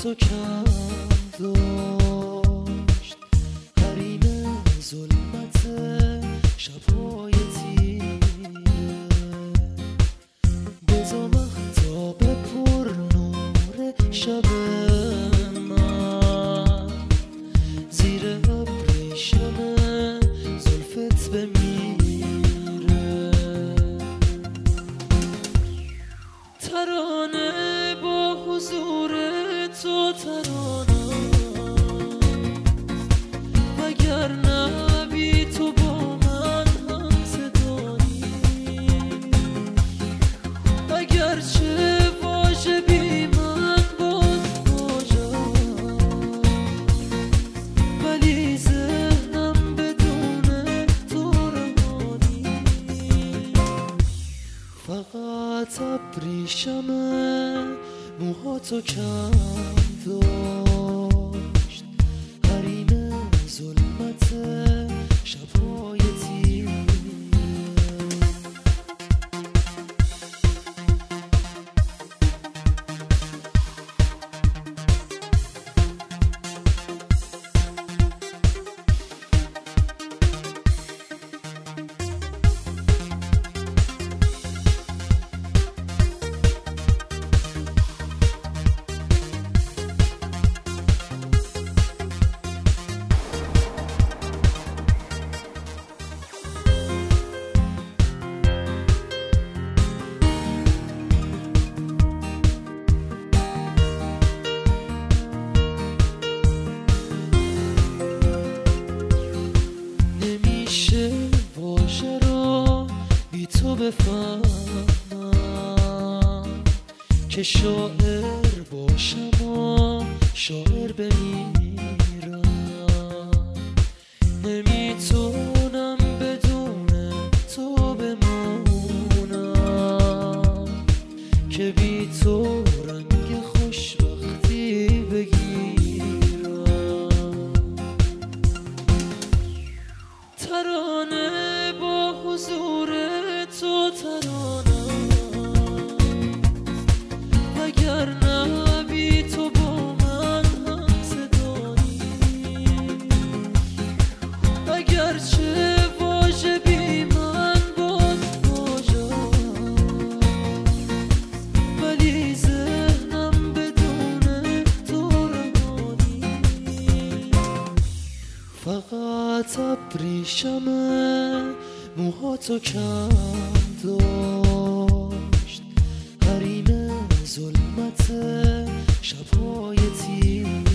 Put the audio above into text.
موهاتو کم داشت حریم ظلمت شبهای تیره بزا مهتاب پر نور شب من زیر ابریشم زلفت بمیره ترانه با حضور تو ترانه وگر نبی تو با من هم صدایی اگرچه واژه بی من باز واژه ولی ذهنم بدون تو رهانی فقط ابریشم موهاتو کم داشت حریم ظلمت شبهای تیره واژه رو بی تو بفهمم که شاعر باشم و شاعر بمیرم نمیتونم بدون تو بمونم که بی تو رنگ خوشبختی بگیرم ترانه با حضور تو ترانه وگر نبی تو با من هم صدایی اگرچه واژه بی من باز واژه ولی ذهنم بدون تو رهانی فقط ابریشم موهاتو کم داشت حریم ظلمت شبهای تیره